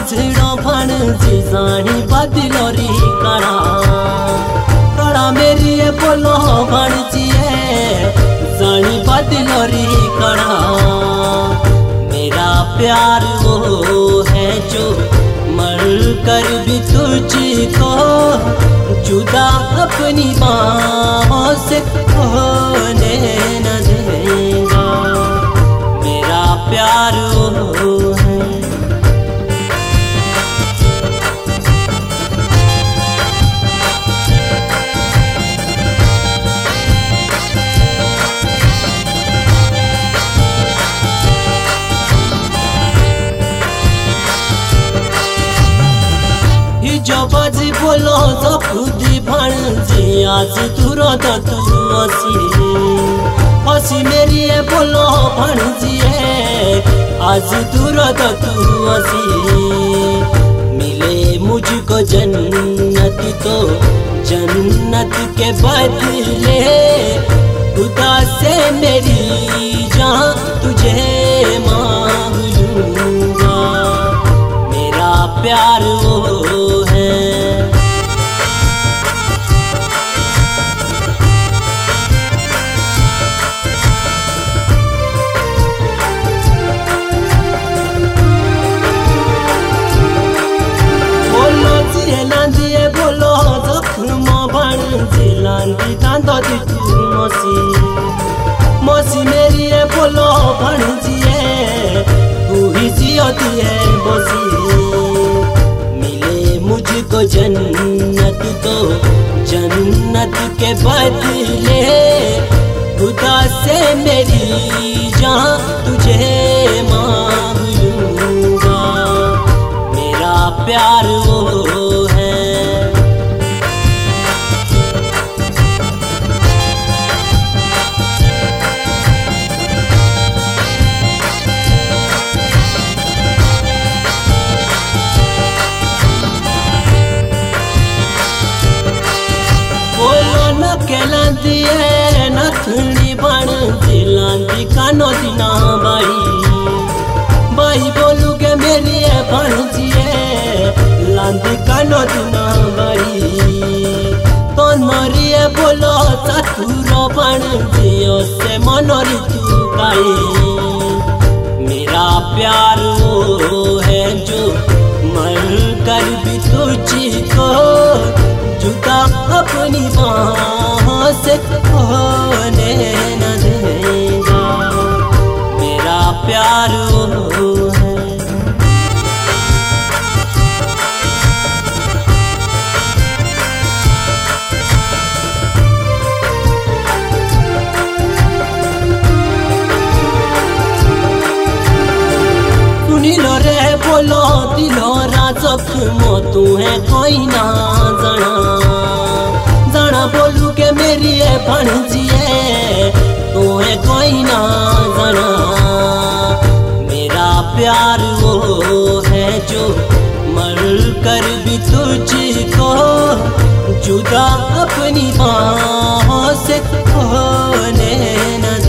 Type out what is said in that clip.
झड़ो भण जी जानी बदलोरी कड़ा कड़ा मेरी बोलो भण जी जानी बदलोरी कड़ा। मेरा प्यार वो है जो मर कर भी तुझको जुदा अपनी बाहों से खोने न देगा। मेरा प्यार वो है। जो बाजी बोलो तो खुद भण जी आज दूर तो तू हसी मेरी बोलो भण जी आज दूर तो तू मिले मुझको जन्नत तो जन्नत के बदले खुदा से मेरी जान तुझे मांग लूंगा। मेरा प्यार वो है। बोलो जी लांदिए बोलो जख्म भण जी लांदी दांदो दी तू मौसी मेरी बोलो भण जी तू ही जियोती है बसी। मुझको जन्नत तो जन्नत के बदले खुदा से मेरी जान तुझे मांग लूंगा। मेरा प्यार वो है। लांदी नथनी बण जी लांदी कानो दिना बाई बोलू के मेरी बण जी लांदी कानो दिना बाई तो नरी बोलो चतुरो बण जी से मनोरी तू काई। मेरा प्यार वो है जो मर कर भी तुझको जुदा अपनी बाहों से खोने न देगा। मेरा प्यार वो है। सुनी लो रे बोलो दिलो जख्मो तू है कोई ना जाना बोलू के मेरी भण जी तू है कोई ना जाना। मेरा प्यार वो है जो मर कर भी तुझको जुदा अपनी बाहों से खोने न